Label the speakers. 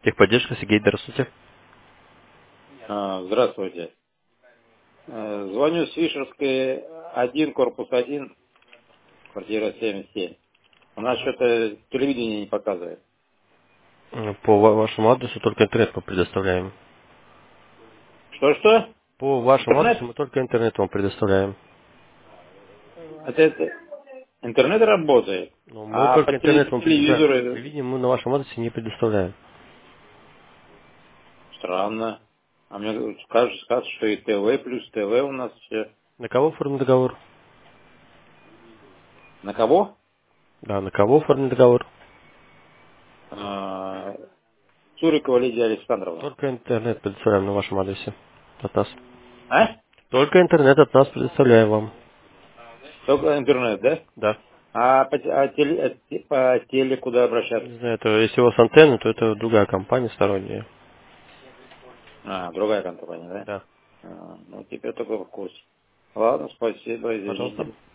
Speaker 1: Техподдержка, Сергей, здравствуйте.
Speaker 2: Здравствуйте. Звоню с Фишерской 1, корпус 1, квартира 77. У нас что-то телевидение не показывает.
Speaker 1: По вашему адресу только интернет мы предоставляем.
Speaker 2: Что-что?
Speaker 1: По вашему
Speaker 2: Интернет?
Speaker 1: адресу мы только интернет вам предоставляем.
Speaker 2: Это интернет работает,
Speaker 1: Но мы
Speaker 2: а по
Speaker 1: только интернет вам предоставляем.
Speaker 2: телевизору
Speaker 1: Телевидение мы на вашем адресе не предоставляем.
Speaker 2: странно. А мне скажут, что и ТВ плюс ТВ у нас все.
Speaker 1: На кого оформлен договор?
Speaker 2: На кого?
Speaker 1: Да, на кого оформлен договор?
Speaker 2: А, Цурикова Лидия Александровна.
Speaker 1: Только интернет предоставляем на вашем адресе. От нас.
Speaker 2: А?
Speaker 1: Только интернет от нас предоставляем вам.
Speaker 2: Только интернет, да?
Speaker 1: Да.
Speaker 2: А по теле куда обращаться?
Speaker 1: Не знаю, это, если у вас антенна, то это другая компания сторонняя.
Speaker 2: Другая компания, да?
Speaker 1: Да.
Speaker 2: Ну, теперь только в курсе. Ладно, спасибо,
Speaker 1: Пожалуйста.
Speaker 2: извините.